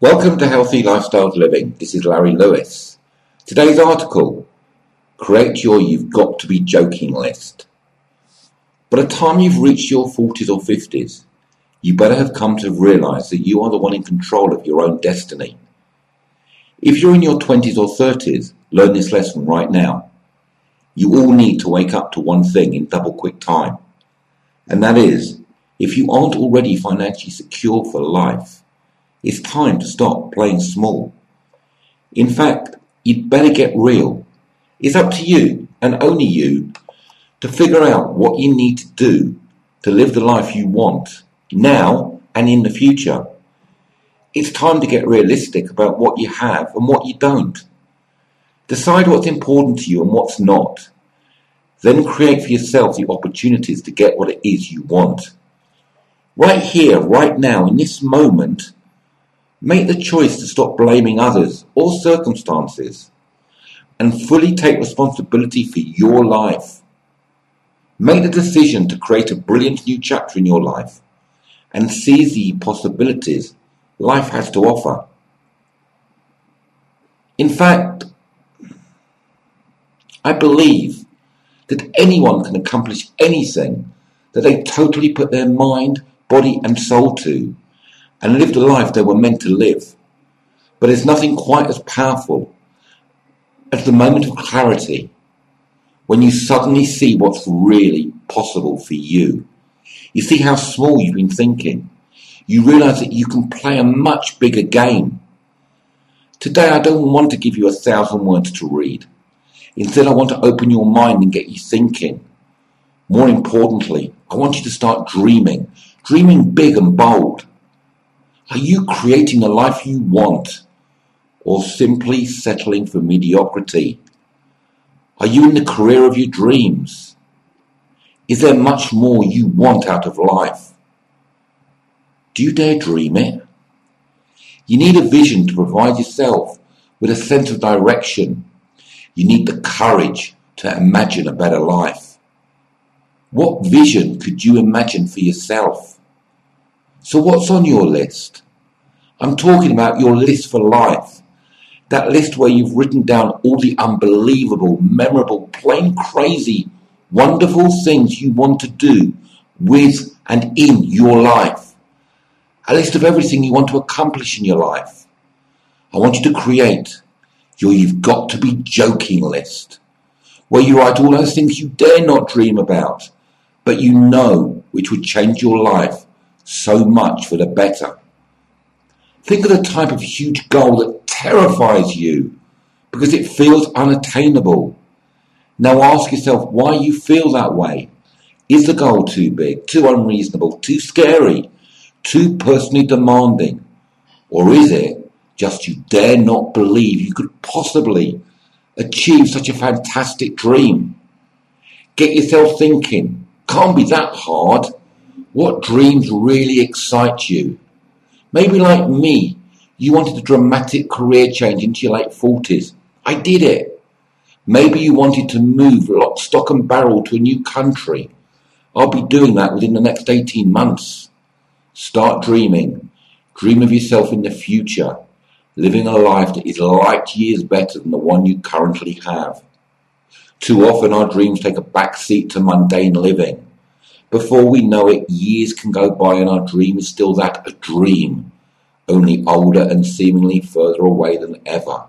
Welcome to Healthy Lifestyles Living. This is Larry Lewis. Today's article, create your you've got to be joking list. By the time you've reached your 40s or 50s, you better have come to realise that you are the one in control of your own destiny. If you're in your 20s or 30s, learn this lesson right now. You all need to wake up to one thing in double quick time. And that is, if you aren't already financially secure for life, it's time to stop playing small. In fact, you'd better get real. It's up to you, and only you, to figure out what you need to do to live the life you want, now and in the future. It's time to get realistic about what you have and what you don't. Decide what's important to you and what's not. Then create for yourself the opportunities to get what it is you want. Right here, right now, in this moment, make the choice to stop blaming others or circumstances and fully take responsibility for your life. Make the decision to create a brilliant new chapter in your life and seize the possibilities life has to offer. In fact, I believe that anyone can accomplish anything that they totally put their mind, body and soul to, and live the life they were meant to live. But there's nothing quite as powerful as the moment of clarity, when you suddenly see what's really possible for you. You see how small you've been thinking. You realise that you can play a much bigger game. Today I don't want to give you 1,000 words to read. Instead I want to open your mind and get you thinking. More importantly, I want you to start dreaming big and bold. Are you creating the life you want, or simply settling for mediocrity? Are you in the career of your dreams? Is there much more you want out of life? Do you dare dream it? You need a vision to provide yourself with a sense of direction. You need the courage to imagine a better life. What vision could you imagine for yourself? So what's on your list? I'm talking about your list for life. That list where you've written down all the unbelievable, memorable, plain crazy, wonderful things you want to do with and in your life. A list of everything you want to accomplish in your life. I want you to create your you've got to be joking list, where you write all those things you dare not dream about, but you know which would change your life so much for the better. Think of the type of huge goal that terrifies you because it feels unattainable. Now ask yourself why you feel that way. Is the goal too big, too unreasonable, too scary, too personally demanding? Or is it just you dare not believe you could possibly achieve such a fantastic dream? Get yourself thinking. Can't be that hard. What dreams really excite you? Maybe like me, you wanted a dramatic career change into your late 40s. I did it. Maybe you wanted to move lock, stock and barrel to a new country. I'll be doing that within the next 18 months. Start dreaming. Dream of yourself in the future, living a life that is light years better than the one you currently have. Too often our dreams take a back seat to mundane living. Before we know it, years can go by and our dream is still that, a dream, only older and seemingly further away than ever.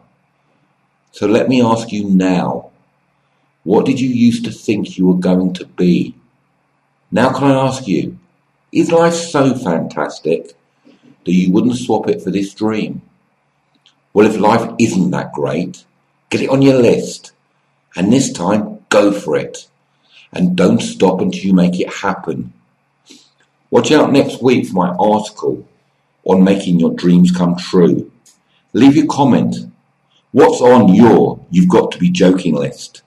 So let me ask you now, what did you used to think you were going to be? Now can I ask you, is life so fantastic that you wouldn't swap it for this dream? Well, if life isn't that great, get it on your list, and this time, go for it. And don't stop until you make it happen. Watch out next week for my article on making your dreams come true. Leave your comment. What's on your you've got to be joking list?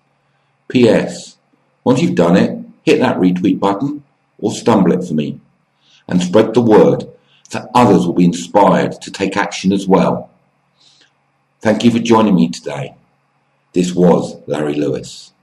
P.S. Once you've done it, hit that retweet button or stumble it for me. And spread the word so others will be inspired to take action as well. Thank you for joining me today. This was Larry Lewis.